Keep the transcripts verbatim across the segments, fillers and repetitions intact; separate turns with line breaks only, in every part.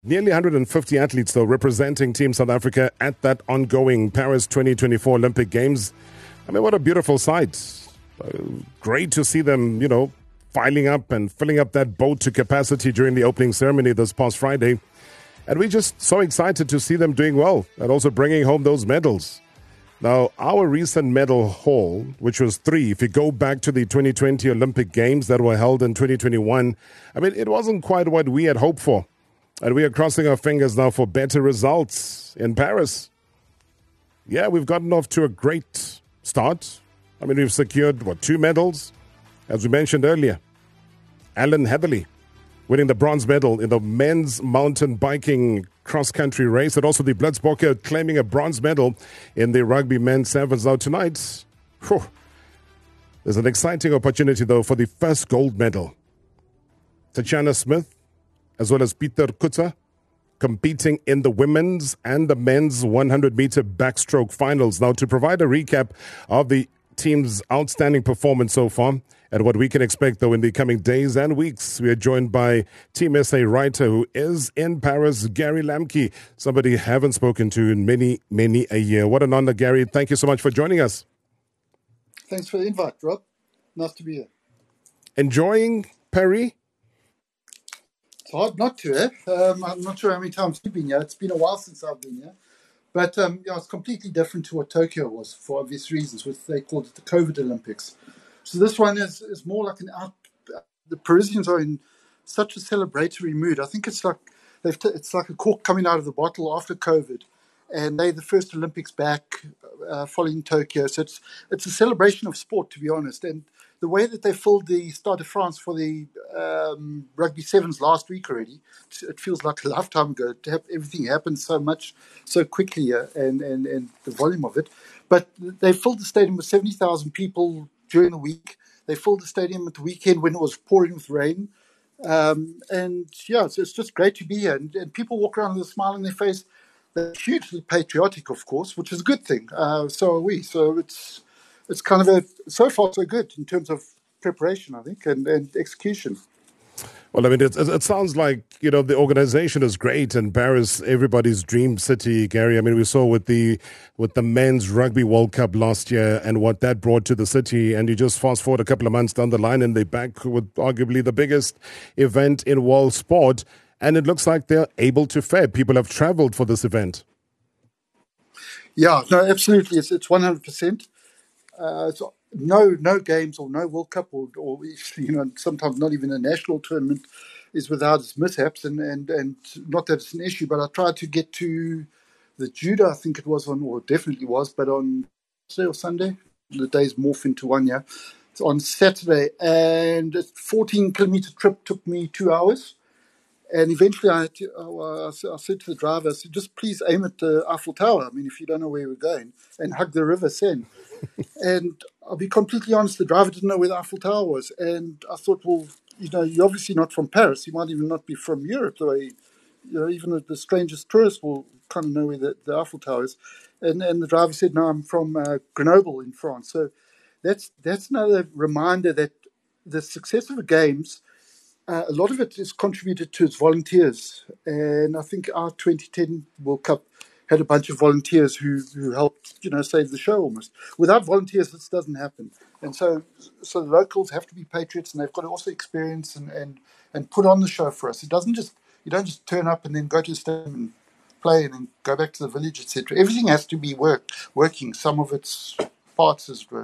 Nearly one hundred fifty athletes, though, representing Team South Africa at that ongoing Paris twenty twenty-four Olympic Games. I mean, what a beautiful sight. Uh, great to see them, you know, filing up and filling up that boat to capacity during the opening ceremony this past Friday. And we're just so excited to see them doing well and also bringing home those medals. Now, our recent medal haul, which was three, if you go back to the twenty twenty Olympic Games that were held in twenty twenty-one, I mean, it wasn't quite what we had hoped for. And we are crossing our fingers now for better results in Paris. Yeah, we've gotten off to a great start. I mean, we've secured, what, two medals? As we mentioned earlier, Alan Heatherly winning the bronze medal in the men's mountain biking cross-country race, and also the Blitzbokke claiming a bronze medal in the rugby men's sevens. Now tonight, whew, there's an exciting opportunity, though, for the first gold medal. Tatiana Smith, as well as Peter Kutza, competing in the women's and the men's one hundred meter backstroke finals. Now, to provide a recap of the team's outstanding performance so far and what we can expect, though, in the coming days and weeks, we are joined by Team S A writer who is in Paris, Gary Lamke, somebody I haven't spoken to in many, many a year. What an honor, Gary. Thank you so much for joining us.
Thanks for the invite, Rob. Nice to be here.
Enjoying Paris?
It's hard not to, eh? Um, I'm not sure how many times you've been here. It's been a while since I've been here. But um, yeah, it's completely different to what Tokyo was for obvious reasons, which they called it the COVID Olympics. So this one is, is more like an out. The Parisians are in such a celebratory mood. I think it's like they've t- it's like a cork coming out of the bottle after COVID, and they're the first Olympics back uh, following Tokyo. So it's it's a celebration of sport, to be honest. And the way that they filled the Stade de France for the um, rugby sevens last week already, it feels like a lifetime ago. To have everything happened so much, so quickly, uh, and, and, and the volume of it. But they filled the stadium with seventy thousand people during the week. They filled the stadium at the weekend when it was pouring with rain. Um, and yeah, it's, it's just great to be here. And, and people walk around with a smile on their face. They're hugely patriotic, of course, which is a good thing. Uh, so are we. So it's it's kind of a, so far so good in terms of preparation, I think, and, and execution.
Well, I mean, it, it sounds like, you know, the organization is great and Paris, everybody's dream city, Gary. I mean, we saw with the with the men's rugby World Cup last year and what that brought to the city. And you just fast forward a couple of months down the line and they're back with arguably the biggest event in world sport. And it looks like they're able to fare. People have traveled for this event.
Yeah, no, absolutely. It's it's one hundred percent. Uh, so no, no games or no World Cup or, or you know, sometimes not even a national tournament is without its mishaps, and, and, and not that it's an issue. But I tried to get to the judo. I think it was on, or definitely was, but on Saturday or Sunday, the days morph into one. Yeah, it's on Saturday, and a fourteen kilometer trip took me two hours. And eventually I, had to, uh, I said to the driver, I said, just please aim at the Eiffel Tower. I mean, if you don't know where we're going, and hug the River Seine. And I'll be completely honest, the driver didn't know where the Eiffel Tower was. And I thought, well, you know, you're obviously not from Paris. You might even not be from Europe. The way, you know, even the, the strangest tourist will kind of know where the, the Eiffel Tower is. And, and the driver said, no, I'm from uh, Grenoble in France. So that's that's another reminder that the success of the Games, Uh, a lot of it is contributed to its volunteers. And I think our twenty ten World Cup had a bunch of volunteers who, who helped, you know, save the show almost. Without volunteers, this doesn't happen. And so so the locals have to be patriots, and they've got to also experience and, and, and put on the show for us. It doesn't just, you don't just turn up and then go to the stadium and play and then go back to the village, et cetera. Everything has to be work, working, some of its parts as well.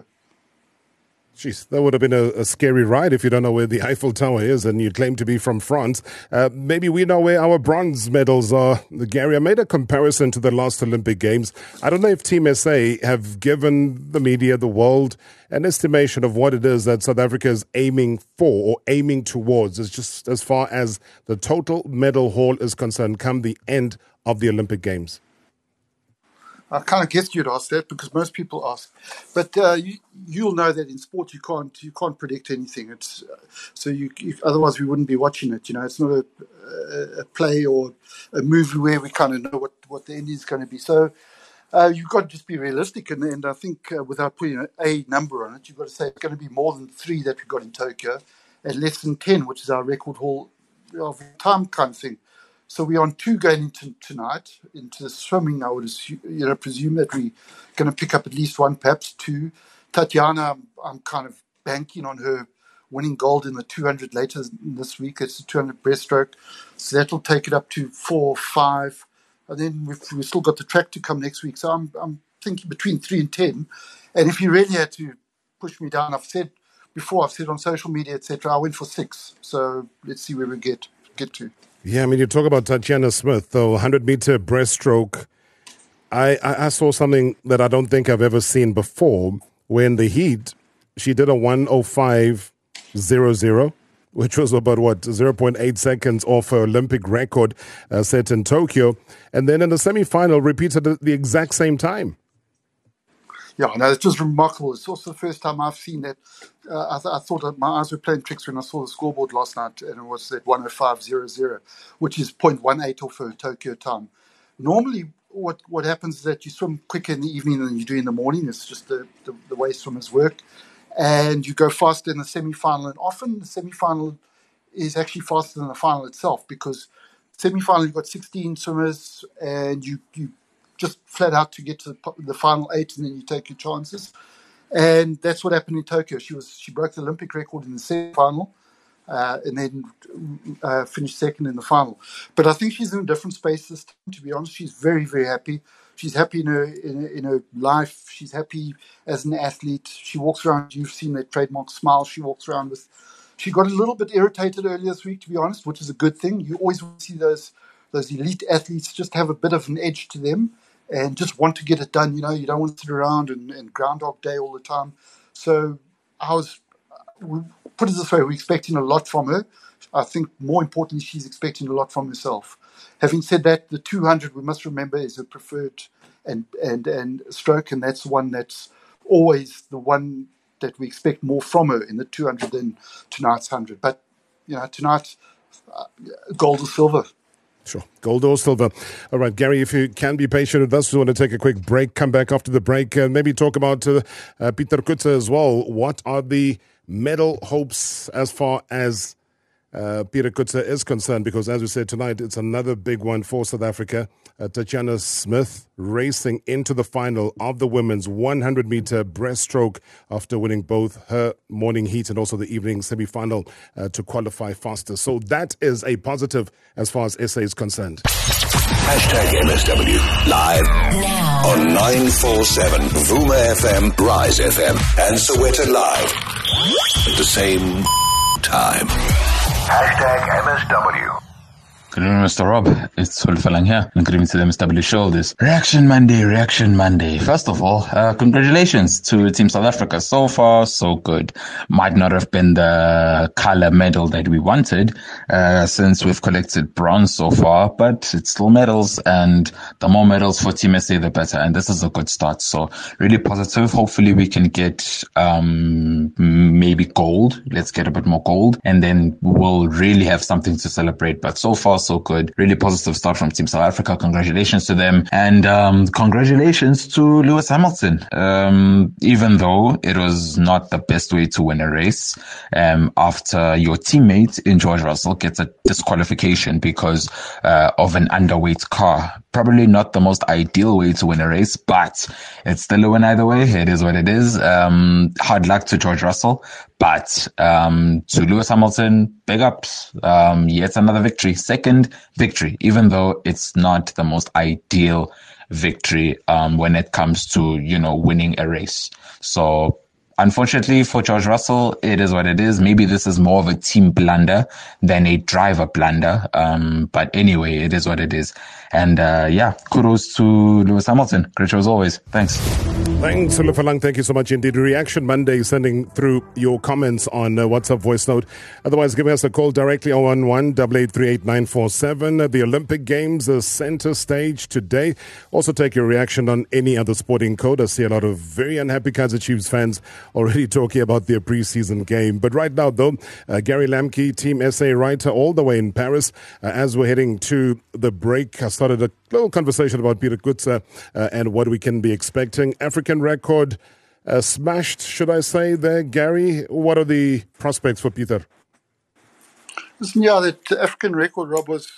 Jeez, that would have been a, a scary ride if you don't know where the Eiffel Tower is and you claim to be from France. Uh, maybe we know where our bronze medals are. Gary, I made a comparison to the last Olympic Games. I don't know if Team S A have given the media, the world, an estimation of what it is that South Africa is aiming for or aiming towards. It's just as far as the total medal haul is concerned come the end of the Olympic Games.
I kind of guessed you'd ask that because most people ask, but uh, you, you'll know that in sport you can't you can't predict anything. It's uh, so you, you otherwise we wouldn't be watching it. You know, it's not a, a, a play or a movie where we kind of know what, what the ending is going to be. So uh, you've got to just be realistic, and, and I think uh, without putting a, a number on it, you've got to say it's going to be more than three that we got in Tokyo, and less than ten, which is our record haul of time kind of thing. So we're on two going into tonight. Into the swimming, I would assume, you know, presume that we're going to pick up at least one, perhaps two. Tatiana, I'm, I'm kind of banking on her winning gold in the two hundred later this week. It's the two hundred breaststroke. So that'll take it up to four or five. And then we've, we've still got the track to come next week. So I'm, I'm thinking between three and ten. And if you really had to push me down, I've said before, I've said on social media, et cetera, I went for six. So let's see where we get get to.
Yeah, I mean, you talk about Tatiana Smith, though, one hundred meter breaststroke. I, I, I saw something that I don't think I've ever seen before. When the heat, she did a one oh five zero zero, which was about, what, zero point eight seconds off her Olympic record uh, set in Tokyo. And then in the semi-final, repeated at the exact same time.
Yeah, no, it's just remarkable. It's also the first time I've seen that. Uh, I, th- I thought that my eyes were playing tricks when I saw the scoreboard last night, and it was at one oh five zero zero, which is zero point one eight off her Tokyo time. Normally, what what happens is that you swim quicker in the evening than you do in the morning. It's just the, the, the way swimmers work. And you go faster in the semi-final. And often the semi-final is actually faster than the final itself, because semi-final, you've got sixteen swimmers, and you you just flat out to get to the, the final eight, and then you take your chances. And that's what happened in Tokyo. She was she broke the Olympic record in the semi-final, uh, and then uh, finished second in the final. But I think she's in a different space this time, to be honest. She's very, very happy. She's happy in her, in her in her life. She's happy as an athlete. She walks around. You've seen that trademark smile she walks around with. She got a little bit irritated earlier this week, to be honest, which is a good thing. You always want to see those those elite athletes just have a bit of an edge to them and just want to get it done. You know, you don't want to sit around and, and Groundhog Day all the time. So I was, we put it this way, we're expecting a lot from her. I think more importantly, she's expecting a lot from herself. Having said that, the two hundred, we must remember, is her preferred and, and, and stroke, and that's the one that's always the one that we expect more from her in the two hundred than tonight's one hundred. But, you know, tonight, uh, gold or silver.
Sure. Gold or silver. All right, Gary, if you can be patient with us, we want to take a quick break, come back after the break, and maybe talk about uh, uh, Pieter Coetzee as well. What are the medal hopes as far as uh, Pieter Coetzee is concerned? Because as we said tonight, it's another big one for South Africa. Uh, Tatiana Smith racing into the final of the women's one hundred meter breaststroke after winning both her morning heat and also the evening semi-final uh, to qualify faster. So that is a positive as far as S A is concerned.
Hashtag M S W live now on nine forty-seven Vuma F M, Rise F M, and Soweto Live at the same time. Hashtag M S W.
Good evening, Mister Rob. It's Hulfalang here, and good evening to the M S W show. This Reaction Monday, Reaction Monday. First of all, uh, congratulations to Team South Africa. So far, so good. Might not have been the color medal that we wanted, uh, since we've collected bronze so far, but it's still medals, and the more medals for Team S A, the better. And this is a good start. So really positive. Hopefully we can get, um, maybe gold. Let's get a bit more gold, and then we'll really have something to celebrate. But so far, so good. Really positive start from Team South Africa. Congratulations to them. And um, congratulations to Lewis Hamilton. Um, even though it was not the best way to win a race, um, after your teammate in George Russell gets a disqualification because uh, of an underweight car. Probably not the most ideal way to win a race, but it's still a win either way. It is what it is. Um, hard luck to George Russell. But um, to Lewis Hamilton, big ups. Um, yet another victory. Second victory, even though it's not the most ideal victory um, when it comes to, you know, winning a race. So unfortunately for George Russell, it is what it is. Maybe this is more of a team blunder than a driver blunder. Um, but anyway, it is what it is. And uh, yeah, kudos to Lewis Hamilton. Great show as always. Thanks.
Thanks, Hulfalang. Thank you so much indeed. Reaction Monday, sending through your comments on uh, WhatsApp voice note. Otherwise, give us a call directly oh one one, eight eight three eight nine four seven. The Olympic Games, the center stage today. Also take your reaction on any other sporting code. I see a lot of very unhappy Kaizer Chiefs fans already talking about their preseason game. But right now, though, uh, Gary Lamke, Team S A writer, all the way in Paris. Uh, as we're heading to the break, I started a little conversation about Pieter Coetzee uh, and what we can be expecting. African record uh, smashed, should I say there, Gary? What are the prospects for Pieter?
Listen, yeah, that African record, Rob, was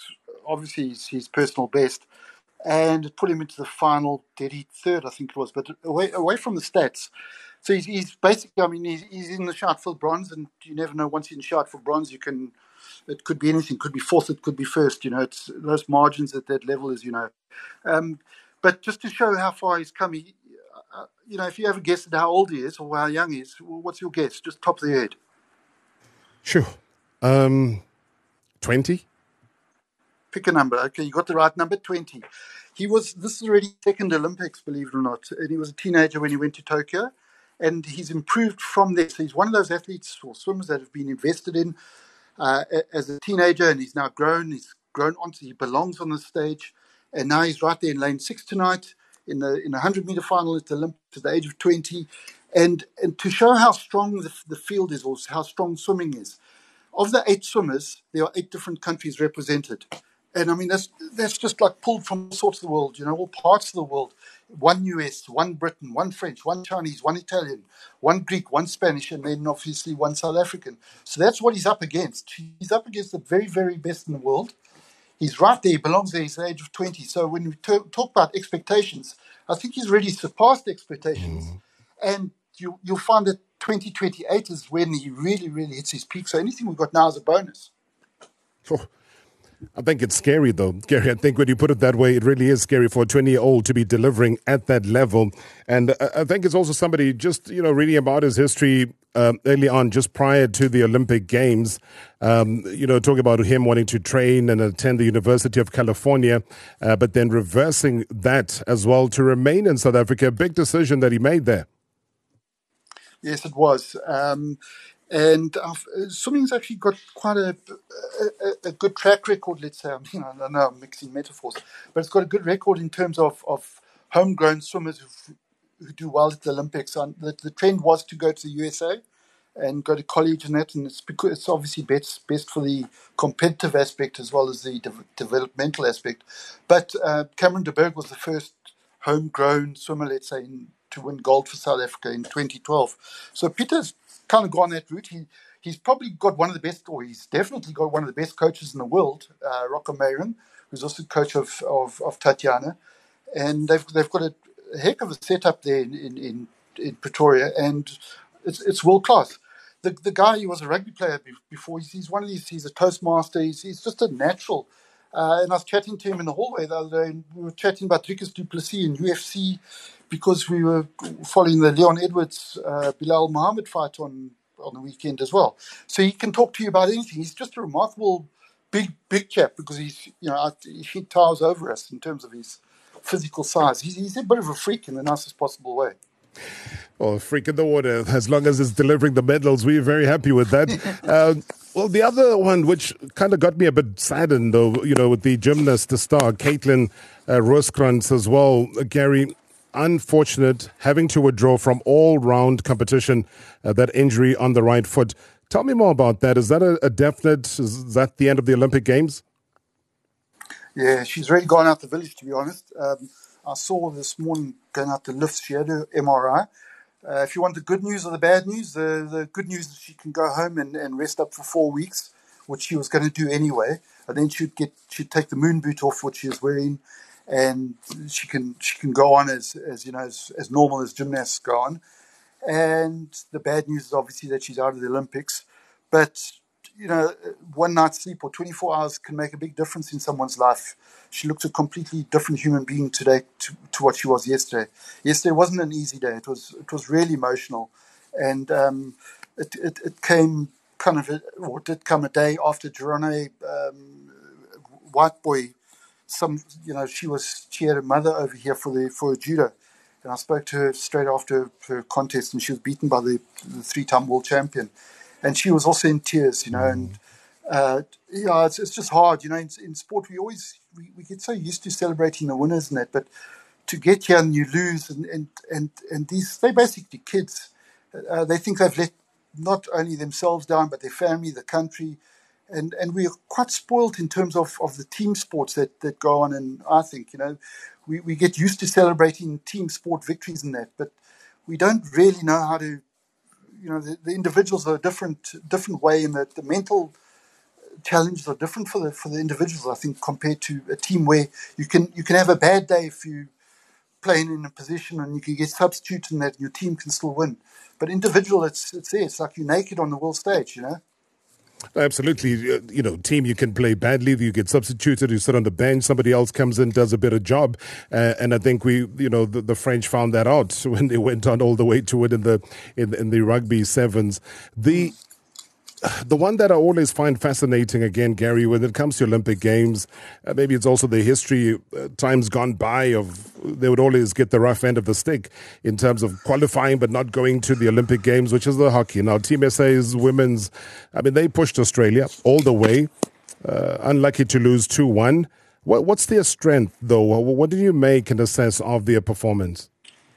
obviously his, his personal best, and it put him into the final, did he third, I think it was, but away away from the stats. So he's, he's basically, I mean, he's, he's in the shout for bronze, and you never know, once you're in the shout for bronze, you can, it could be anything, could be fourth, it could be first, you know, it's those margins at that level, as you know. Um, but just to show how far he's come, he, uh, you know, if you ever guessed how old he is or how young he is, what's your guess? Just top of the head.
Sure. Um, twenty?
Pick a number. Okay, you got the right number, twenty. He was, this is already second Olympics, believe it or not, and he was a teenager when he went to Tokyo, and he's improved from there. So he's one of those athletes or swimmers that have been invested in uh, as a teenager, and he's now grown. He's grown onto, he belongs on the stage, and now he's right there in lane six tonight in the in a hundred-meter final at the Olympics at the age of twenty. And, and to show how strong the, the field is, or how strong swimming is, of the eight swimmers, there are eight different countries represented. And I mean, that's that's just like pulled from all sorts of the world, you know, all parts of the world. One U S, one Britain, one French, one Chinese, one Italian, one Greek, one Spanish, and then obviously one South African. So that's what he's up against. He's up against the very, very best in the world. He's right there. He belongs there. He's the age of twenty. So when we t- talk about expectations, I think he's already surpassed expectations. Mm. And you, you'll find that twenty twenty-eight is when he really, really hits his peak. So anything we've got now is a bonus.
Oh. I think it's scary, though. Gary, I think when you put it that way, it really is scary for a twenty-year-old to be delivering at that level. And I think it's also somebody just, you know, reading about his history um, early on, just prior to the Olympic Games, um, you know, talking about him wanting to train and attend the University of California, uh, but then reversing that as well to remain in South Africa. A big decision that he made there.
Yes, it was. Um And uh, swimming's actually got quite a, a, a good track record, let's say. I mean, I don't know, I'm mixing metaphors, but it's got a good record in terms of, of homegrown swimmers who who do well at the Olympics. And the, the trend was to go to the U S A and go to college and that, and it's because it's obviously best best for the competitive aspect as well as the de- developmental aspect. But uh, Cameron de Burgh was the first homegrown swimmer, let's say, in, to win gold for South Africa in twenty twelve. So Peter's kind of gone that route. He he's probably got one of the best, or he's definitely got one of the best coaches in the world, uh, Rocco Mayron, who's also coach of, of, of Tatiana, and they've they've got a heck of a setup there in in, in, in Pretoria, and it's it's world class. The the guy, he was a rugby player before. He's, he's one of these. He's a Toastmaster. He's he's just a natural. Uh, and I was chatting to him in the hallway the other day, and we were chatting about Dricus du Plessis in U F C, because we were following the Leon Edwards, uh, Bilal Muhammad fight on, on the weekend as well. So he can talk to you about anything. He's just a remarkable big, big chap, because he's, you know, he towers over us in terms of his physical size. He's, he's a bit of a freak in the nicest possible way.
Oh, freak in the water. As long as it's delivering the medals, we're very happy with that. uh, well, the other one, which kind of got me a bit saddened, though, you know, with the gymnast, the star, Caitlin uh, Rooskrantz as well, uh, Gary, unfortunate, having to withdraw from all-round competition, uh, that injury on the right foot. Tell me more about that. Is that a, a definite, is that the end of the Olympic Games?
Yeah, she's really gone out the village, to be honest. Um, I saw this morning going out the lifts. She had her M R I. Uh, if you want the good news or the bad news, the, the good news is she can go home and, and rest up for four weeks, which she was going to do anyway. And then she'd get she'd take the moon boot off, what she was wearing, and she can she can go on as, as you know as, as normal as gymnasts go on. And the bad news is obviously that she's out of the Olympics. But you know, one night's sleep or twenty-four hours can make a big difference in someone's life. She looks a completely different human being today to, to what she was yesterday. Yesterday wasn't an easy day. It was it was really emotional, and um, it, it it came kind of a, or did come a day after Jerone um, Whiteboy. Some you know she was she had a mother over here for the for judo, and I spoke to her straight after her contest, and she was beaten by the, the three-time world champion. And she was also in tears, you know, and uh, yeah, it's it's just hard, you know. In, in sport, we always we, we get so used to celebrating the winners and that, but to get here and you lose, and and and, and these they're basically kids. Uh, they think they've let not only themselves down, but their family, the country, and and we're quite spoilt in terms of, of the team sports that, that go on. And I think you know we, we get used to celebrating team sport victories and that, but we don't really know how to. You know, the, the individuals are a different, different way, and the, the mental, challenges are different for the for the individuals, I think, compared to a team where you can you can have a bad day if you playing in a position and you can get substituted and that and your team can still win. But individual, it's it's there. It's like you're naked on the world stage, you know.
Absolutely. You know, team, you can play badly, you get substituted, you sit on the bench, somebody else comes in, does a better job. Uh, and I think we, you know, the, the French found that out when they went on all the way to it in the in, in the rugby sevens. The The one that I always find fascinating, again, Gary, when it comes to Olympic Games, uh, maybe it's also the history, uh, times gone by of they would always get the rough end of the stick in terms of qualifying but not going to the Olympic Games, which is the hockey. Now, Team S A's women's, I mean, they pushed Australia all the way, uh, unlucky to lose two one. What, what's their strength, though? What do you make and assess of their performance?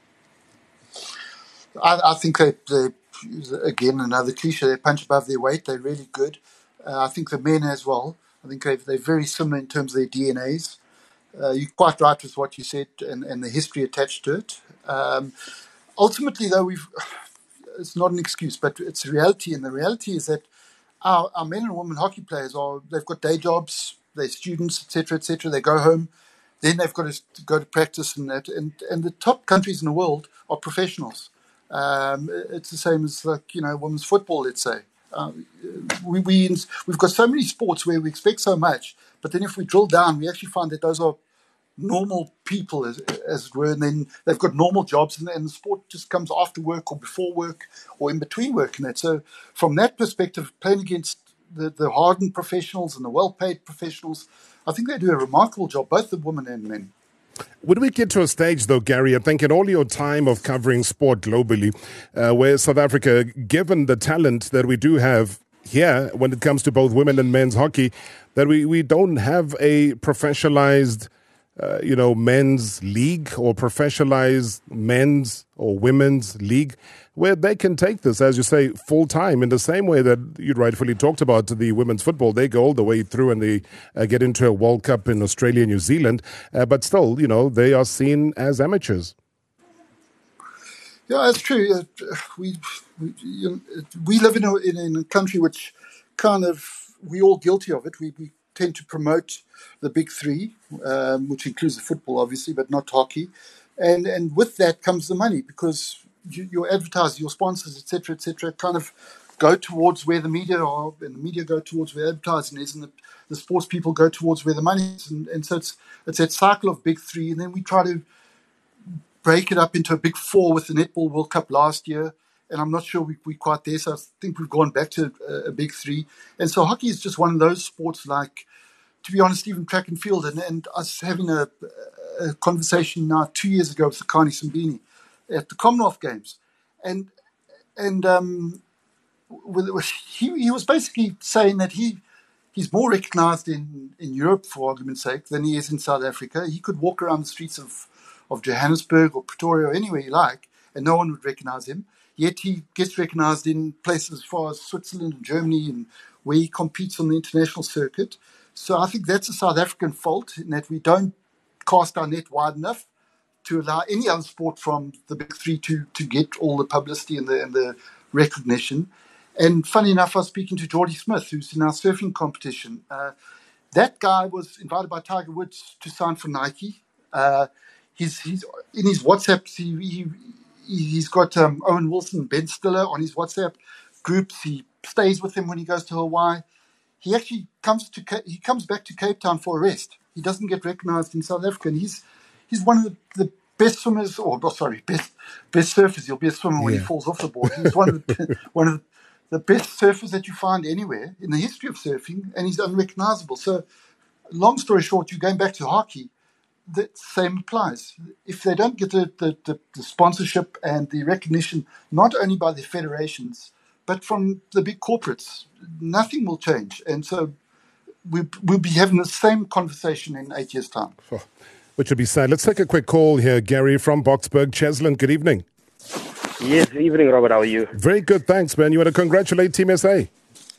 I, I think they, they again, another cliche, they punch above their weight. They're really good. Uh, I think the men as well. I think they're, they're very similar in terms of their D N As. Uh, you're quite right with what you said and, and the history attached to it. Um, ultimately, though, we've it's not an excuse, but it's a reality. And the reality is that our, our men and women hockey players are, they've got day jobs, they're students, et cetera, et cetera. They go home. Then they've got to go to practice and that. And, and the top countries in the world are professionals. Um, it's the same as, like, you know, women's football, let's say. Uh, we, we, we've got so many sports where we expect so much, but then if we drill down, we actually find that those are normal people, as, as it were, and then they've got normal jobs, and, and the sport just comes after work or before work or in between work and that. So from that perspective, playing against the, the hardened professionals and the well-paid professionals, I think they do a remarkable job, both the women and men.
Would we get to a stage, though, Gary, I think in all your time of covering sport globally, uh, where South Africa, given the talent that we do have here when it comes to both women and men's hockey, that we, we don't have a professionalized, uh, you know, men's league or professionalized men's or women's league where they can take this, as you say, full time in the same way that you rightfully talked about the women's football. They go all the way through and they uh, get into a World Cup in Australia and New Zealand. Uh, but still, you know, they are seen as amateurs.
Yeah, that's true. Uh, we we, you know, we live in a, in, in a country which kind of, we're all guilty of it. We, we tend to promote the big three, um, which includes the football, obviously, but not hockey. And and with that comes the money, because you, your advertisers, your sponsors, et cetera, et cetera, kind of go towards where the media are, and the media go towards where advertising is, and the, the sports people go towards where the money is. And, and so it's it's that cycle of big three, and then we try to break it up into a big four with the Netball World Cup last year. And I'm not sure we, we're quite there, so I think we've gone back to a, a big three. And so hockey is just one of those sports, like, to be honest, even track and field. And, and us having a, a conversation now two years ago with Sakani Simbini at the Commonwealth Games. And and um, with, he, he was basically saying that he he's more recognized in, in Europe, for argument's sake, than he is in South Africa. He could walk around the streets of, of Johannesburg or Pretoria or anywhere you like, and no one would recognize him. Yet he gets recognized in places as far as Switzerland and Germany, and where he competes on the international circuit. So I think that's a South African fault, in that we don't cast our net wide enough to allow any other sport from the big three to, to get all the publicity and the, and the recognition. And funny enough, I was speaking to Geordie Smith, who's in our surfing competition. Uh, that guy was invited by Tiger Woods to sign for Nike. Uh, he's, he's in his WhatsApp, he, he, he's got um, Owen Wilson and Ben Stiller on his WhatsApp groups. He stays with him when he goes to Hawaii. He actually comes to he comes back to Cape Town for a rest. He doesn't get recognized in South Africa. And he's he's one of the, the best swimmers, or oh, sorry, best best surfers. He'll be a swimmer yeah. when he falls off the board. He's one of the one of the best surfers that you find anywhere in the history of surfing, and he's unrecognizable. So, long story short, you're going back to hockey. The same applies. If they don't get the, the, the, the sponsorship and the recognition, not only by the federations, but from the big corporates, nothing will change. And so we, we'll be having the same conversation in eight years' time.
Oh, which would be sad. Let's take a quick call here. Gary from Boksburg. Cheslin, good evening.
Yes, good evening, Robert. How are you?
Very good, thanks, man. You want to congratulate Team S A?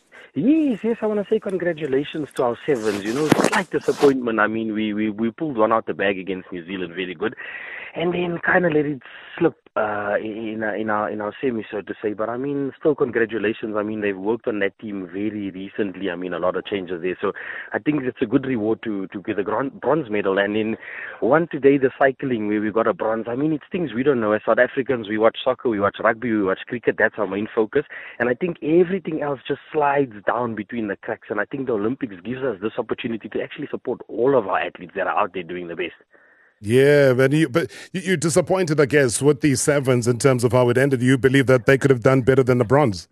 Yes, yes, I want to say congratulations to our sevens. You know, slight disappointment. I mean, we, we, we pulled one out the bag against New Zealand, very good. And then kind of let it slip uh, in uh, in our in our semi, so to say. But I mean, still congratulations. I mean, they've worked on that team very recently. I mean, a lot of changes there. So I think it's a good reward to to get a bronze medal. And in one today, the cycling where we got a bronze. I mean, it's things we don't know. As South Africans, we watch soccer, we watch rugby, we watch cricket. That's our main focus. And I think everything else just slides down between the cracks. And I think the Olympics gives us this opportunity to actually support all of our athletes that are out there doing the best.
Yeah, but, you, but you're disappointed, I guess, with the sevens in terms of how it ended. You believe that they could have done better than the bronze?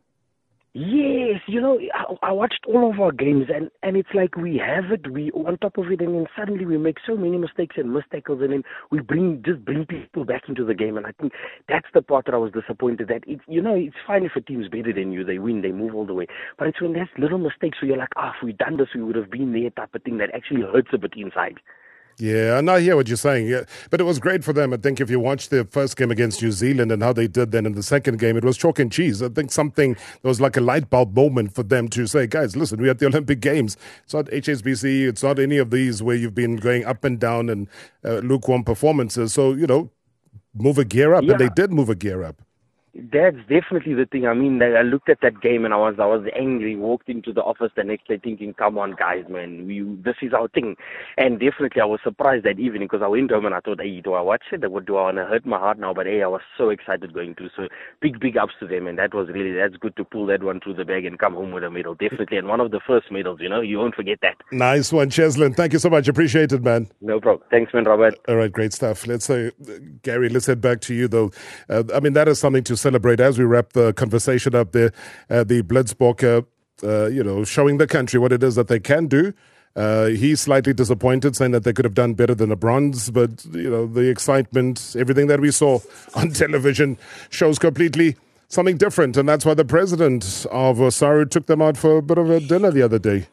Yes, you know, I, I watched all of our games, and, and it's like we have it, we on top of it, and then suddenly we make so many mistakes and miss tackles, and then we bring just bring people back into the game. And I think that's the part that I was disappointed that it's, you know, it's fine if a team's better than you, they win, they move all the way, but it's when there's little mistakes where you're like, ah, oh, if we'd done this, we would have been there, type of thing that actually hurts a bit inside.
Yeah, and I hear what you're saying. Yeah, but it was great for them. I think if you watched the first game against New Zealand and how they did then in the second game, it was chalk and cheese. I think something, there was like a light bulb moment for them to say, guys, listen, we're at the Olympic Games. It's not H S B C. It's not any of these where you've been going up and down and uh, lukewarm performances. So, you know, move a gear up. Yeah. And they did move a gear up.
That's definitely the thing. I mean, I looked at that game and I was I was angry. Walked into the office the next day thinking, "Come on, guys, man, we this is our thing." And definitely, I was surprised that evening because I went home and I thought, "Hey, do I watch it? Or do I want to hurt my heart now?" But hey, I was so excited going to. So big, big ups to them, and that was really that's good to pull that one through the bag and come home with a medal. Definitely, and one of the first medals. You know, you won't forget that.
Nice one, Cheslin. Thank you so much. Appreciate it, man.
No problem. Thanks, man, Robert.
All right, great stuff. Let's say, uh, Gary, let's head back to you though. Uh, I mean, that is something to celebrate as we wrap the conversation up there. Uh, the Blitzbokke, uh, you know, showing the country what it is that they can do. Uh, he's slightly disappointed, saying that they could have done better than a bronze, but, you know, the excitement, everything that we saw on television shows completely something different, and that's why the president of SARU took them out for a bit of a dinner the other day.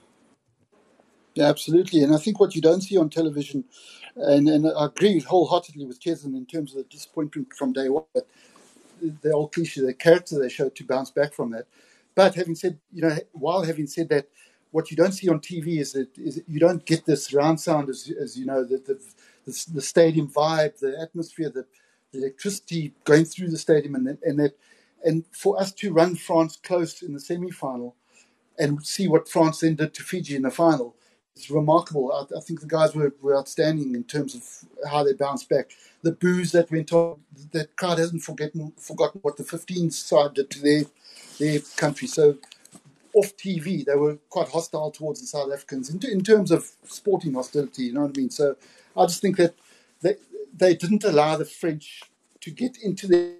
Yeah, absolutely, and I think what you don't see on television, and, and I agree wholeheartedly with Cheslin in terms of the disappointment from day one, but the old cliche, the character they showed to bounce back from that. But having said, you know, while having said that, what you don't see on T V is that is you don't get the surround sound as, as you know, the, the the the stadium vibe, the atmosphere, the, the electricity going through the stadium, and that, and that, and for us to run France close in the semi-final and see what France then did to Fiji in the final, it's remarkable. I, I think the guys were, were outstanding in terms of how they bounced back. The boos that went on, that crowd hasn't forgotten forgotten what the fifteen side did to their their country. So off T V, they were quite hostile towards the South Africans in, in terms of sporting hostility. You know what I mean? So I just think that they they didn't allow the French to get into their.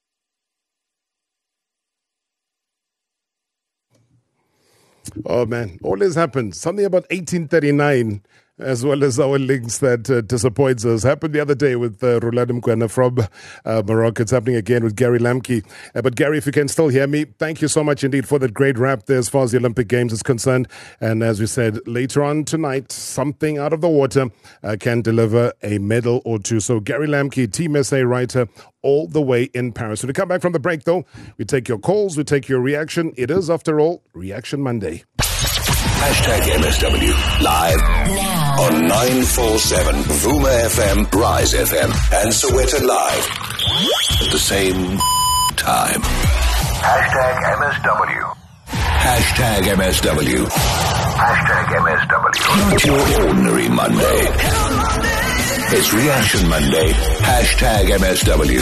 Oh man, always happens. Something about eighteen thirty-nine. As well as our links that uh, disappoints us. Happened the other day with uh, Roland Mkwena from uh, Morocco. It's happening again with Gary Lamke. Uh, but Gary, if you can still hear me, thank you so much indeed for that great wrap there as far as the Olympic Games is concerned. And as we said, later on tonight, something out of the water uh, can deliver a medal or two. So Gary Lamke, Team S A writer, all the way in Paris. When we come back from the break, though, we take your calls, we take your reaction. It is, after all, Reaction Monday.
Hashtag M S W live now on nine four seven Vuma F M, Rise F M, and Soweto Live at the same time. Hashtag M S W. Hashtag M S W. Hashtag M S W. Not your ordinary Monday. It's Reaction Monday. Hashtag M S W.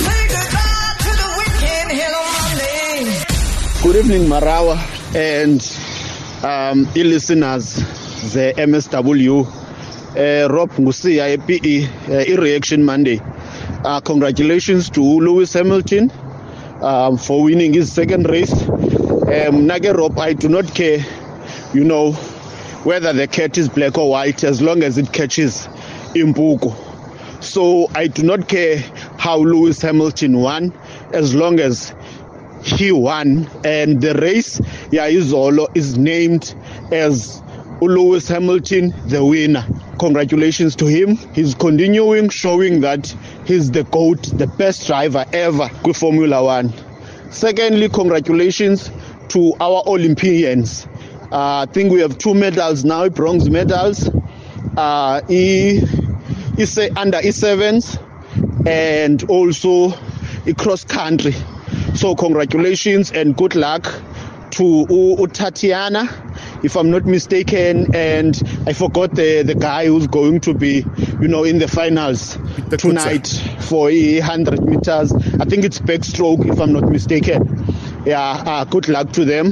Good evening, Marawa, and Um, listeners, the M S W, uh, Rob Ngusia, P E, uh, Reaction Monday. Uh, congratulations to Lewis Hamilton um, for winning his second race. Um, Nage Rob, I do not care, you know, whether the cat is black or white, as long as it catches Impuku. So I do not care how Lewis Hamilton won, as long as he won, and the race, yeah, Izolo is named as Lewis Hamilton, the winner. Congratulations to him. He's continuing showing that he's the GOAT, the best driver ever with Formula One. Secondly, congratulations to our Olympians. Uh, I think we have two medals now, bronze medals. Uh, e, e under E sevens, and also cross country. So congratulations and good luck to U- U- Tatiana, if I'm not mistaken, and I forgot the, the guy who's going to be, you know, in the finals
the
tonight for one hundred meters. I think it's backstroke, if I'm not mistaken. Yeah, uh, good luck to them.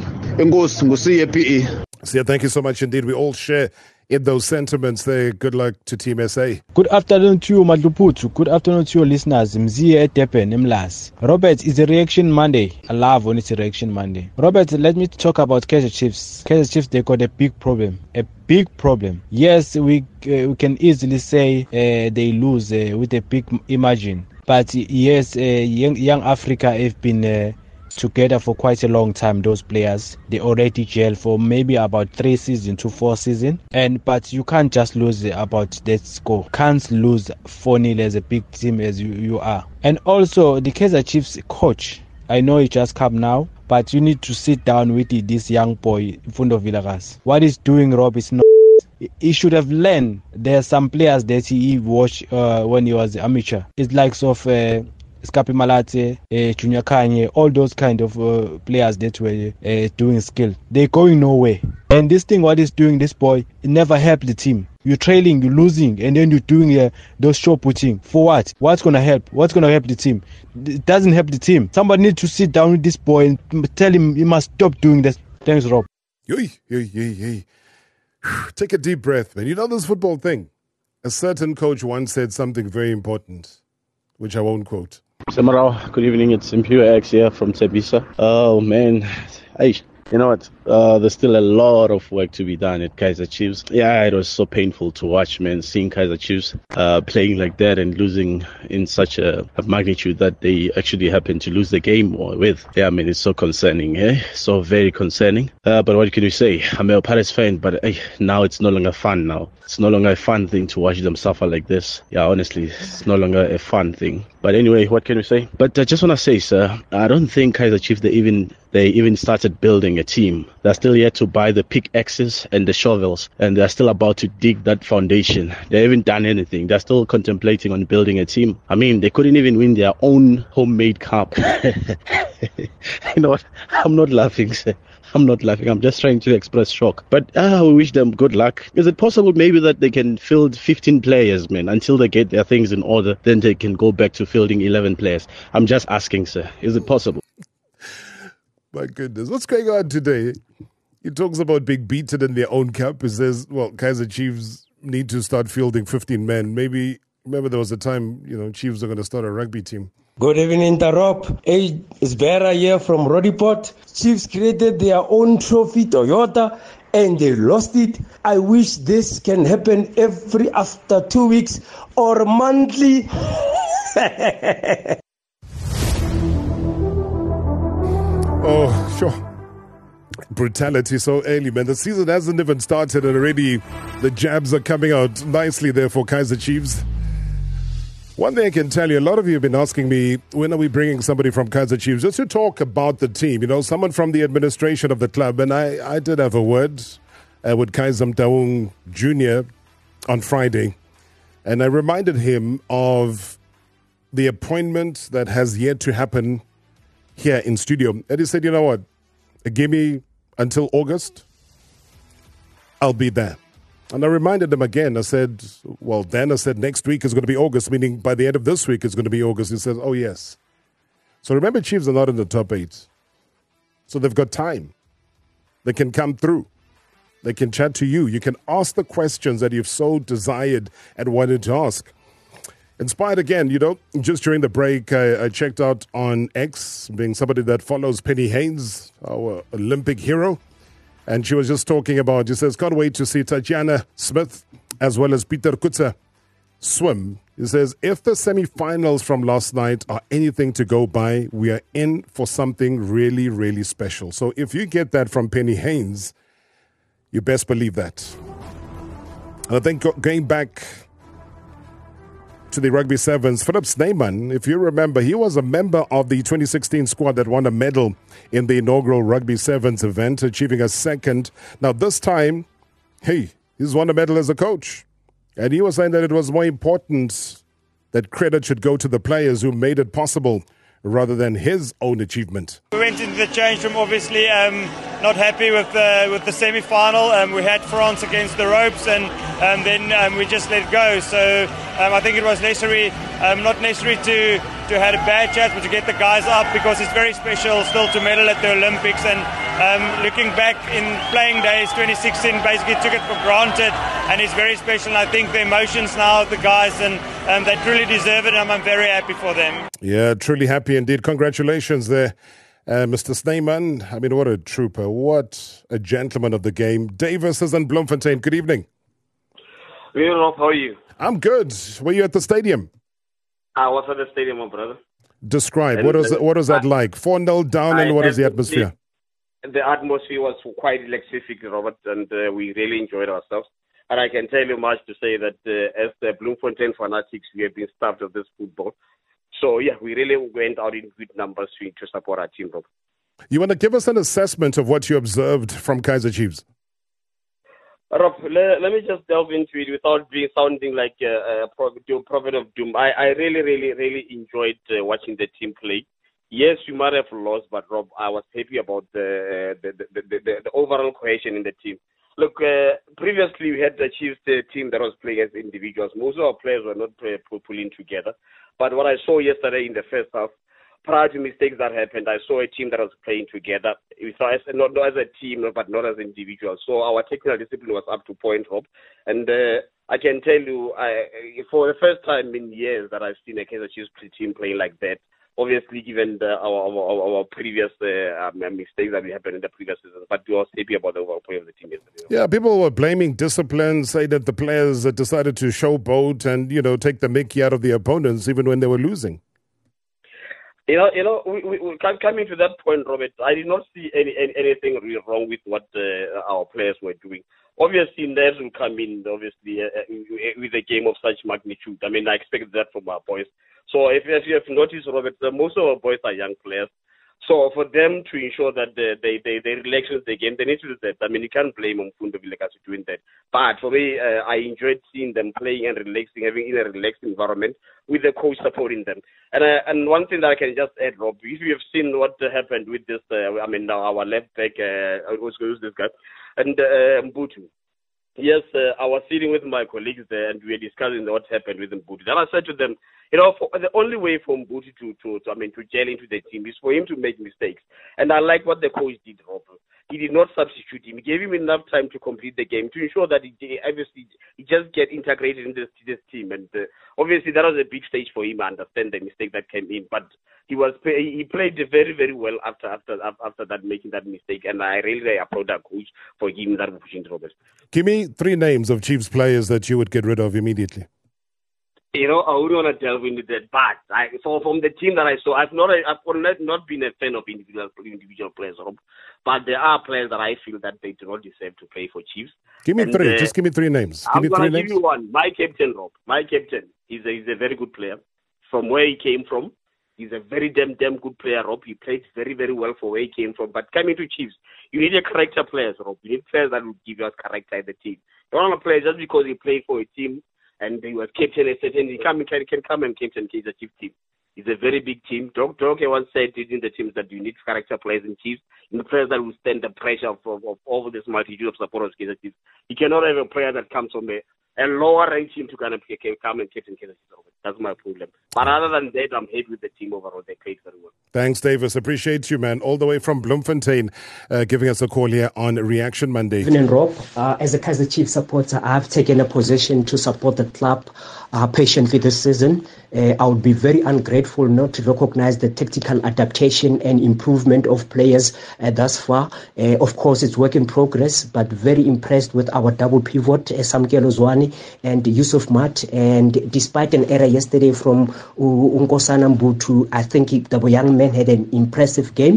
So, yeah, thank you so much indeed. We all share in those sentiments there. Good luck to Team S A.
Good afternoon to you, Madluputu. Good afternoon to your listeners. Mziye Tepen, Mlas. Robert, it's a reaction Monday. I love when it's a reaction Monday. Robert, let me talk about Kaizer Chiefs. Kaizer Chiefs, they got a big problem. A big problem. Yes, we uh, we can easily say uh, they lose uh, with a big margin. But yes, uh, young, young Africa have been Uh, together for quite a long time. Those players, they already gel for maybe about three seasons to four seasons, and but you can't just lose about that score. Can't lose four nil as a big team as you, you are. And also the Kaizer Chiefs coach, I know he just come now, but you need to sit down with this young boy Mfundo Vilakazi. What he's doing, Rob, is not. He should have learned. There are some players that he watched uh, when he was amateur. It's like of uh, Skapi Malate, uh, Junior Kanye, all those kind of uh, players that were uh, doing skill. They're going nowhere. And this thing, what he's doing, this boy, it never helped the team. You're trailing, you're losing, and then you're doing uh, those show putting. For what? What's going to help? What's going to help the team? It doesn't help the team. Somebody needs to sit down with this boy and tell him he must stop doing this. Thanks, Rob.
Yoi, yoi, yoi, yoi. Take a deep breath, man. You know this football thing? A certain coach once said something very important, which I won't quote.
Samarao, good evening. It's Impure X here from Tebisa. Oh, man. Hey, you know what? Uh, there's still a lot of work to be done at Kaizer Chiefs. Yeah, it was so painful to watch, man, seeing Kaizer Chiefs uh, playing like that and losing in such a, a magnitude that they actually happened to lose the game with. Yeah, I mean, it's so concerning, eh? So very concerning. Uh, but what can you say? I'm a Paris fan, but hey, now it's no longer fun now. It's no longer a fun thing to watch them suffer like this. Yeah, honestly, it's no longer a fun thing. But anyway, what can we say? But I just want to say, sir, I don't think Kaizer Chiefs, they even they even started building a team. They're still yet to buy the pickaxes and the shovels, and they're still about to dig that foundation. They haven't done anything. They're still contemplating on building a team. I mean, they couldn't even win their own homemade cup. You know what? I'm not laughing, sir. I'm not laughing. I'm just trying to express shock. But ah, we wish them good luck. Is it possible maybe that they can field fifteen players, man, until they get their things in order? Then they can go back to fielding eleven players. I'm just asking, sir. Is it possible?
My goodness. What's going on today? He talks about being beaten in their own cup. He says, well, Kaizer Chiefs need to start fielding fifteen men. Maybe, remember there was a time, you know, Chiefs are going to start a rugby team.
Good evening, Tarop. Hey, it's Vera here from Rodiport. Chiefs created their own trophy, Toyota, and they lost it. I wish this can happen every after two weeks or monthly.
Oh, sure. Brutality so early, man. The season hasn't even started and already the jabs are coming out nicely there for Kaizer Chiefs. One thing I can tell you, a lot of you have been asking me, when are we bringing somebody from Kaizer Chiefs just to talk about the team, you know, someone from the administration of the club. And I, I did have a word uh, with Kaizer Mtaung Junior on Friday. And I reminded him of the appointment that has yet to happen here in studio. And he said, you know what, give me until August, I'll be there. And I reminded him again. I said, well, then I said next week is going to be August, meaning by the end of this week it's going to be August. He says, oh, yes. So remember, Chiefs are not in the top eight. So they've got time. They can come through. They can chat to you. You can ask the questions that you've so desired and wanted to ask. Inspired again, you know, just during the break, I, I checked out on X, being somebody that follows Penny Haynes, our Olympic hero. And she was just talking about, she says, can't wait to see Tatiana Smith as well as Peter Kutsa swim. He says, if the semi-finals from last night are anything to go by, we are in for something really, really special. So if you get that from Penny Haynes, you best believe that. And I think going back to the Rugby Sevens, Philip Snyman, if you remember, he was a member of the twenty sixteen squad that won a medal in the inaugural Rugby Sevens event, achieving a second. Now this time, hey, he's won a medal as a coach. And he was saying that it was more important that credit should go to the players who made it possible rather than his own achievement.
We went into the change room, obviously um, not happy with the with the semi-final. Um, we had France against the ropes, and um, then um, we just let it go. So um, I think it was necessary, um, not necessary to to have a bad chat, but to get the guys up, because it's very special still to medal at the Olympics. And um, looking back in playing days, twenty sixteen basically took it for granted, and it's very special. And I think the emotions now of the guys, and um, they truly deserve it, and I'm very happy for them.
Yeah, truly happy indeed. Congratulations there, uh, Mister Snyman. I mean, what a trooper. What a gentleman of the game. Davis is in Bloemfontein. Good evening.
Hey, Rob, how are you?
I'm good. Were you at the stadium?
I was at the stadium, my brother.
Describe.
And
what was,
the,
what was that I, like? four nil down, and what is the atmosphere?
The atmosphere was quite electric, Robert, and uh, we really enjoyed ourselves. And I can tell you much to say that uh, as the Bloemfontein fanatics, we have been starved of this football. So, yeah, we really went out in good numbers to, to support our team, Rob.
You want to give us an assessment of what you observed from Kaizer Chiefs?
Rob, let, let me just delve into it without being sounding like a, a prophet of doom. I, I really, really, really enjoyed uh, watching the team play. Yes, we might have lost, but Rob, I was happy about the the, the, the, the, the overall cohesion in the team. Look, uh, previously we had achieved a team that was playing as individuals. Most of our players were not play, pulling together. But what I saw yesterday in the first half, prior to mistakes that happened, I saw a team that was playing together. We saw as, not, not as a team, but not as individuals. So our technical discipline was up to point, Rob. And uh, I can tell you, I, for the first time in years that I've seen a Kaizer Chiefs team playing like that, obviously given the, our, our our previous uh, um, mistakes that we happened in the previous season, but we were happy about the overall play of the team yesterday.
Yeah, people were blaming discipline, say that the players decided to showboat and, you know, take the mickey out of the opponents even when they were losing.
You know, you know, we, we, we coming to that point, Robert, I did not see any, any anything really wrong with what uh, our players were doing. Obviously, nerves will come in, obviously, uh, with a game of such magnitude. I mean, I expected that from our boys. So if, if you have noticed, Robert, uh, most of our boys are young players. So for them to ensure that they they they, they relax with the game, they need to do that. I mean, you can't blame Mfundo Vilakazi doing that. But for me, uh, I enjoyed seeing them playing and relaxing, having in a relaxed environment with the coach supporting them. And uh, and one thing that I can just add, Rob, if you have seen what happened with this, uh, I mean, our left back, uh, I was going to use this guy, and uh, Mbutu. Yes, uh, I was sitting with my colleagues there, and we were discussing what happened with Mbutu. Then I said to them, you know, for, the only way for Mbutu to, to, to, I mean, to gel into the team is for him to make mistakes. And I like what the coach did, Rob. He did not substitute him. He gave him enough time to complete the game to ensure that he, obviously, he just get integrated into this, this team. And uh, obviously, that was a big stage for him. I understand the mistake that came in, but he was he played very, very well after after after that making that mistake. And I really, really applaud that coach for giving that opportunity, Robert.
Give me three names of Chiefs players that you would get rid of immediately.
You know, I wouldn't want to delve into that, but I, so from the team that I saw, I've not, I've not been a fan of individual individual players, Rob, but there are players that I feel that they do not deserve to play for Chiefs.
Give me
and,
three.
Uh,
Just give me three names. Give
I'm
me
going
three
to give
names.
you one. My captain, Rob. My captain. He's a, he's a very good player. From where he came from, he's a very damn, damn good player, Rob. He played very, very well for where he came from. But coming to Chiefs, you need a character players, Rob. You need players that will give you a character in the team. You don't want to play just because he played for a team and he was captain, et cetera. He can, can, can come and captain Kaizer Chiefs team. It's a very big team. Doc Doc once said in the teams that you need character players in Chiefs, you need players that will stand the pressure of, of, of all this multitude of supporters Kaizer Chiefs. You cannot have a player that comes from a, a lower ranked team to kind of come and captain Kaizer Chiefs. That's my problem. But other than that, I'm happy with the team overall. They played very well.
Thanks, Davis. Appreciate you, man. All the way from Bloemfontein, uh, giving us a call here on Reaction Monday.
Evening, Rob. Uh, as a Kaizer Chiefs supporter, I've taken a position to support the club uh, patiently this season. Uh, I would be very ungrateful not to recognize the tactical adaptation and improvement of players uh, thus far. Uh, of course, it's work in progress, but very impressed with our double pivot, uh, Samkelo Zwane and Yusuf Mat. And despite an error yesterday from uh, Nkosana Mbutu, I think he, the young man had an impressive game.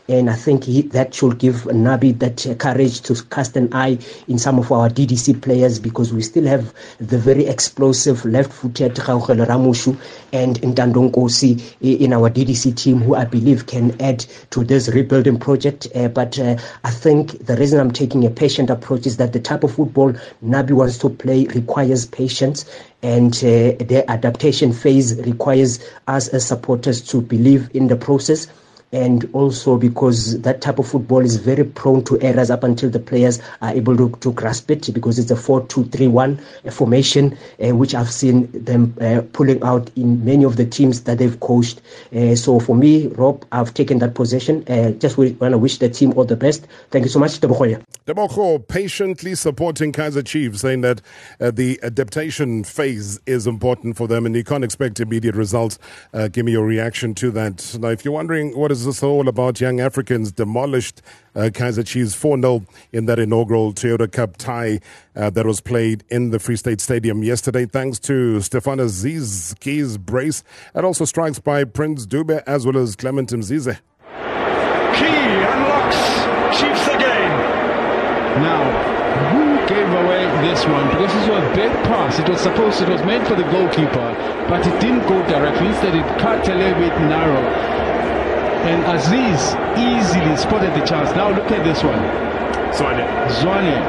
And I think he, that should give Nabi that uh, courage to cast an eye in some of our D D C players, because we still have the very explosive left-footed Kgaugelo Ramushu and Ntando Nkosi in our D D C team, who I believe can add to this rebuilding project. Uh, but uh, I think the reason I'm taking a patient approach is that the type of football Nabi wants to play requires patience, and uh, the adaptation phase requires us as supporters to believe in the process. And also because that type of football is very prone to errors up until the players are able to, to grasp it, because it's a four two three one formation, uh, which I've seen them uh, pulling out in many of the teams that they've coached. Uh, so for me, Rob, I've taken that position. Uh, just want to wish the team all the best. Thank you so much. Tebogoya.
Tebogo patiently supporting Kaizer Chiefs, saying that uh, the adaptation phase is important for them and you can't expect immediate results. Uh, give me your reaction to that. Now, if you're wondering what is this all about, Young Africans demolished uh, Kaizer Chiefs four nil in that inaugural Toyota Cup tie uh, that was played in the Free State Stadium yesterday, thanks to Stefano Zizki's brace, and also strikes by Prince Dube as well as Clement Mzize.
Key unlocks Chiefs again.
Now, who gave away this one? Because this was a big pass. It was supposed, it was meant for the goalkeeper, but it didn't go directly. Instead, it cut a little bit narrow. And Aziz easily spotted the chance. Now look at this one.
Zwane.
Zwane.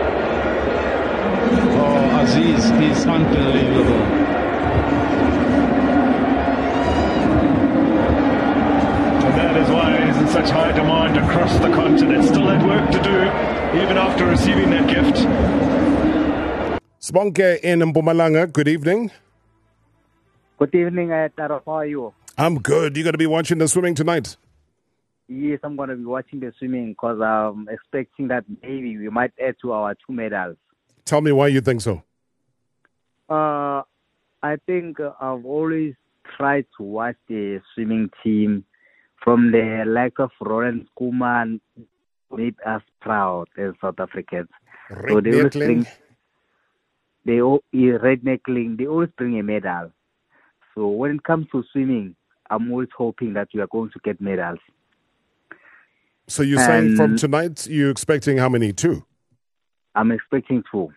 Oh, Aziz is unbelievable.
And that is why he's in such high demand across the continent. Still had work to do, even after receiving that gift.
Sibonke in Mpumalanga, good evening.
Good evening, Taro. How are you?
I'm good. You're going to be watching the swimming tonight?
Yes, I'm going to be watching the swimming because I'm expecting that maybe we might add to our two medals.
Tell me why you think so.
Uh, I think I've always tried to watch the swimming team from the likes of Roland Koeman, made us proud as South Africans. So they always bring, they, Redneckling, they always bring a medal. So when it comes to swimming, I'm always hoping that we are going to get medals.
So you're and saying from tonight, you're expecting how many? Two?
I'm expecting two.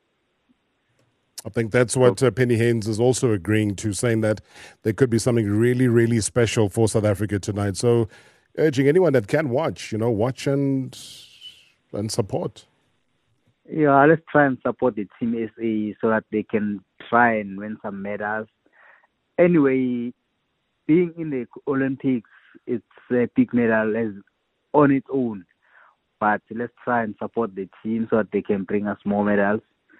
I think that's what uh, Penny Haynes is also agreeing to, saying that there could be something really, really special for South Africa tonight. So urging anyone that can watch, you know, watch and and support.
Yeah, let's try and support the Team S A so that they can try and win some medals. Anyway, being in the Olympics, it's a big medal as on its own. But let's try and support the team so that they can bring us more medals.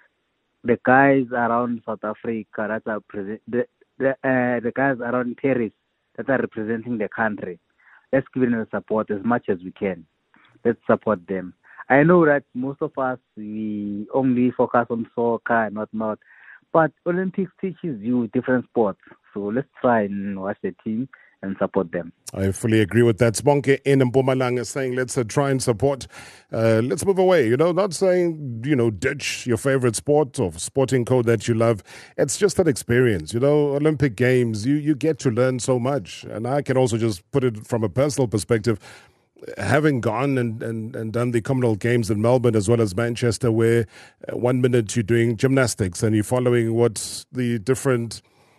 The guys around South Africa that are present, the the, uh, the guys around Paris that are representing the country, let's give them the support as much as we can. Let's support them. I know that most of us, we only focus on soccer and whatnot, but Olympics teaches you different sports. So let's try and watch the team and support them.
I fully agree with that. Sibonke in Mpumalanga saying let's uh, try and support. Uh, let's move away. You know, not saying, you know, ditch your favorite sport or sporting code that you love. It's just that experience. You know, Olympic Games, you, you get to learn so much. And I can also just put it from a personal perspective. Having gone and, and, and done the Commonwealth Games in Melbourne as well as Manchester, where uh, one minute you're doing gymnastics and you're following what the different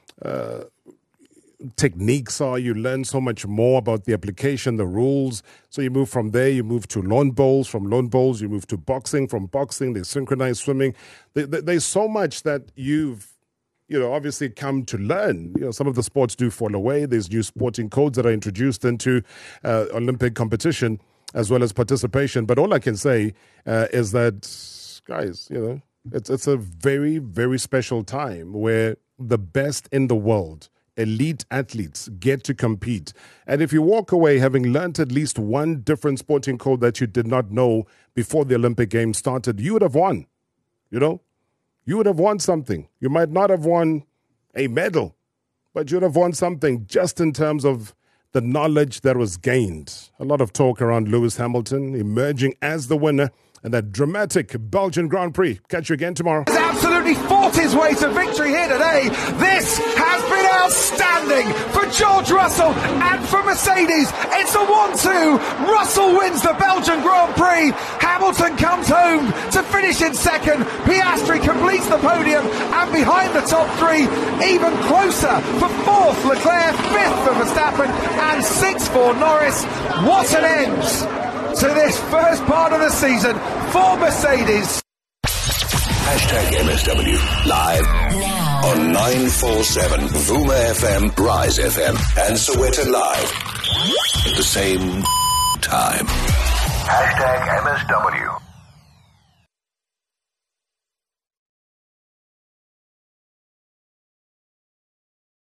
uh, techniques are, you learn so much more about the application, the rules. So you move from there, you move to lawn bowls. From lawn bowls, you move to boxing. From boxing, there's synchronized swimming. There, there, there's so much that you've you know, obviously come to learn. You know, some of the sports do fall away. There's new sporting codes that are introduced into uh, Olympic competition as well as participation. But all I can say uh, is that, guys, you know, it's it's a very, very special time where the best in the world, elite athletes, get to compete. And if you walk away having learned at least one different sporting code that you did not know before the Olympic Games started, you would have won, you know? You would have won something. You might not have won a medal, but you would have won something just in terms of the knowledge that was gained. A lot of talk around Lewis Hamilton emerging as the winner in that dramatic Belgian Grand Prix. Catch you again tomorrow.
He's absolutely fought his way to victory here today. This has been our outstanding for George Russell and for Mercedes. It's a one two. Russell wins the Belgian Grand Prix. Hamilton comes home to finish in second. Piastri completes the podium, and behind the top three, even closer for fourth Leclerc, fifth for Verstappen, and sixth for Norris. What an end to this first part of the season for Mercedes.
Hashtag M S W live now on nine four seven Vuma F M, Rise F M, and Soweto Live at the same time. Hashtag M S W.